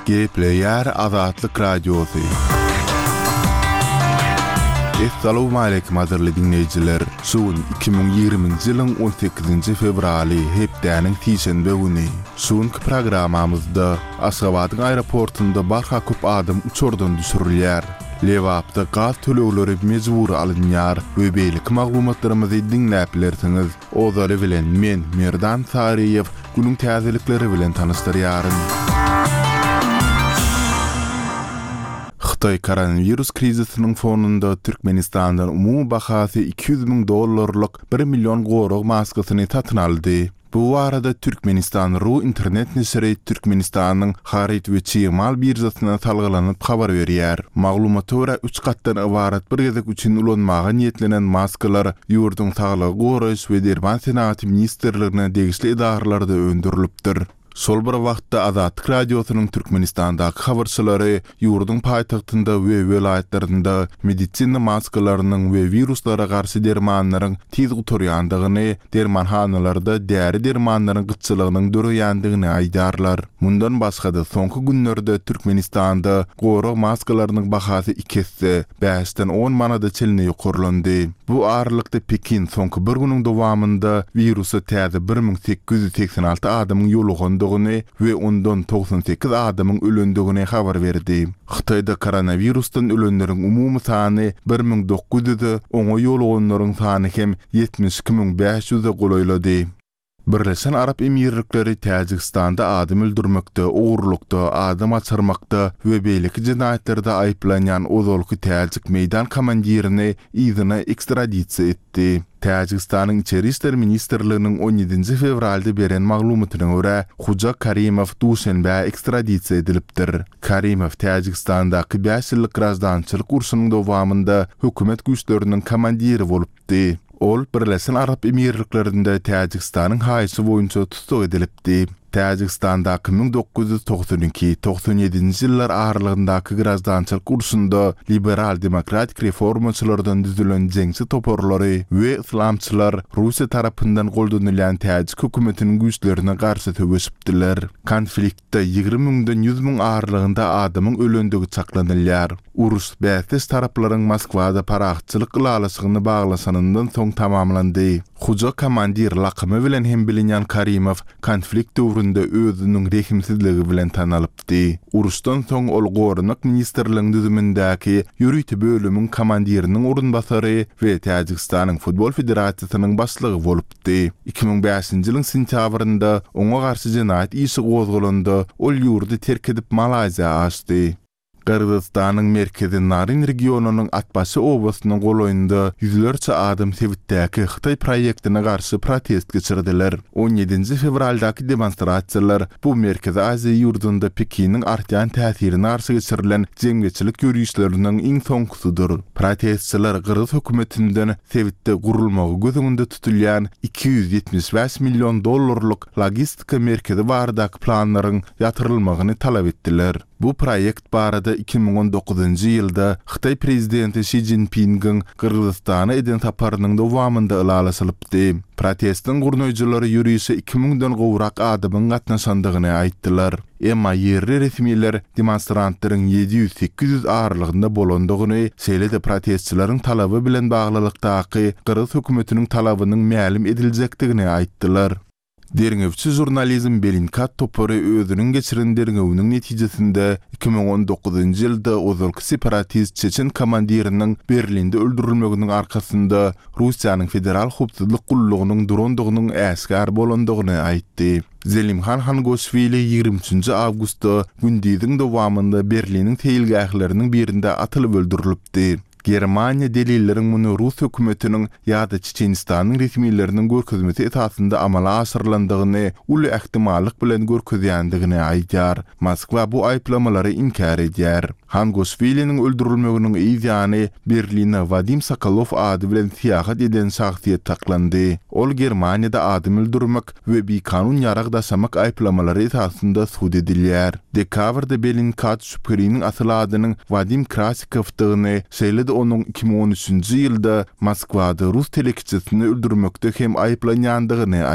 Gepleyer Azatlyk Radiosu. Assalamu alaykum azarly dinleyijiler. Şuun 2020-nji ýylyň 18-nji fevraly hepdäniň tiýşenbe güni. Şuunky programamyzda Aşgabatyň aeroportunda barha köp adam uçurdan düşürilýär. Lewapda gaz tölegleri mejbur alınýar we beýlik maglumatlarymyzy dinläp bilersiňiz. Ozary bilen men Merdan Sariýew günüň täzelikleri bilen tanışdyrýaryn. Xitay koronavirus krizisiniň fonunda Türkmenistandan umumy bahasy $200.000 $1 milyon gorog maskasyny satyn aldy. Bu arada Türkmenistan.ru internet nesiri Türkmenistanyň harit we çyýmal birjasyna salgylanyp habar berýär. Maglumata görä 3 gatdan ibarat bir gezek üçin ulanmaga niýetlenen maskalar ýurduň saglygy goraýyş we derman senaty ministrligine degişli idaralarda öndürilipdir. Sol bir wagtda Azatlyk Radiosynyň Türkmenistandaky habarçylary ýurduň paýtagtynda we welaýetlerinde medisina maskalarynyň we viruslara garşy dermanlaryň tiz guturýandygyny, dermanhanalarda däri dermanlaryň gytçylygynyň döreýändigini aýdarlar. Mundan başga da soňky günlerde Türkmenistanda gorog maskalarynyň bahasy 5-den 10 manada çeline ýokurlandy. Bu aralykda Pekin soňky bir günüň dowamında virusy täze 1886 adamyň ýolugandy we ondan 98 adamyň ölendigini habar berdi. Xitayda koronavirusdan ölenleriň umumy sany 1900'de, oňa ýoluganlaryň sany hem 72.500'e golaýlady. Birleşen Arap Emirlikleri Täjikistanda adam öldürmekde, ogurlukda, adam açarmakda we beýleki jinaýatlerde aýplanýan ozalky täjik meýdan komandirini ýzyna ekstradisiýa etdi. Täjikistanyň Içeri işler ministrliginiň 17-nji fevralda beren maglumatyna görä, Huja Karimow duşenbä ekstradisiýa edilipdir. Karimow Täjikistandaky 5 ýyllyk grazdançylyk urşunyň dowamında hökümet güýçleriniň komandiri bolupdy. Ol Birleşen Arap Emirliklerinde Täjikistanyň haýsy boýunça tutuk edilipdi. Täjikistanda 1992-97-nji ýyllar aralygyndaky grazdançylyk ursunda liberal demokratik reformaçylardan düzülen jeňsi toporlary we islamçylar Russiýa tarapyndan goldanılan täjik hökümetiniň güýçlerine garşy töweşipdiler. Konfliktde 20.000-den 100.000 aralygynda adamyň ölendigi çaklanylýar. Urus bäsdes taraplaryň Moskwada paraxçylyk gylalasygyny baglasanyndan soň tamamlandy. Huja komandir laqamy bilen hem bilinýän Karimow konflikt döwründe özüniň rehimsizligi bilen tanalypdy. Urusdan soň ol Gornak ministrliginiň düzümindäki ýürüýti bölümüň komandiriniň urunbasary we Täjikistanyň futbol federasiýasynyň başlygy bolupdy. 2005-nji ýylyň sentýabrynda oňa garşy jinaýat işi gozgulandy. Ol ýurdy terk edip Malaziýa açdy. Kırgızstanyň merkezi Narin regionunyň Atbaşy obasynyň golaýynda ýüzlerçe adam Sewitdäki Xitay proýektine garşy protest geçirdiler. 17-nji fevraldaky demonstrasiýalar bu merkezi Aziýa ýurdunda Pekiniň artýan täsirine garşy geçirilen jemgyçilik ýürüýüşleriniň iň soňkusydyr. Protestçiler Kırgız hökümetinden Sewitde gurulmagy gözüňde tutulýan $275 milyon logistika merkezi baradaky planlaryň ýatyrylmagyny talap etdiler. Bu proýekt barada 2019-njy ýylda Xitay prezidenti Xi Jinping'iň Kırgızstana eden saparynyň dowamında ýalaslypdy. Protestiň gurnoýjylary ýürüýüşe 2000'den gowrak adamyň gatnaşandygyny aýtdylar. Emma yerli resmiler demonstrantlaryň 700-800 aralygynda bolandygyny, şeýle-de protestçilaryň talaby bilen baglylykdaky Kırgız hökümetiniň talabynyň mälim ediljekdigini aýtdylar. Derňewçi jurnalizm Belinkat Topory özüniň geçiren derňewiniň netijesinde 2019-njy ýylda ozalky separatist Çeçen komandiriniň Berlinde öldürilmeginiň arkasynda Russiýanyň federal howpsuzlyk gullugynyň durandygynyň äskär bolandygyny aýtdy. Zelimhan Hangoşvili 23 awgustda gündiziň dowamında Berliniň teýilgähleriniň birinde atylyp öldürilipdi. Germaniýa delilleriň muny Rus hökümetiniň ýa-da Çeçenistanyň resmiýetleriniň görkezmesi esasında amala aşyrylandygyny, uly ähtimallyk bilen görkezýändigini aýdýar. Moskwa bu aýplamalary inkar edýär. Hangoşviliniň öldürilmeginiň ýa-ni Berline Vadim Sokolov ady bilen siýahat eden şahsiýet taklandy. Ol Germaniýada adam öldürmek we bikanun ýaragdaşamak aýplamalary esasında suç edilýär. Dekabrda Belinkat şüpheriniň asyl adynyň Vadim Krasikowdygyny, şeýle-de onuň 2013-nji ýylda Moskwada Rus telekiçesini öldürmekde hem aýplanýandygyny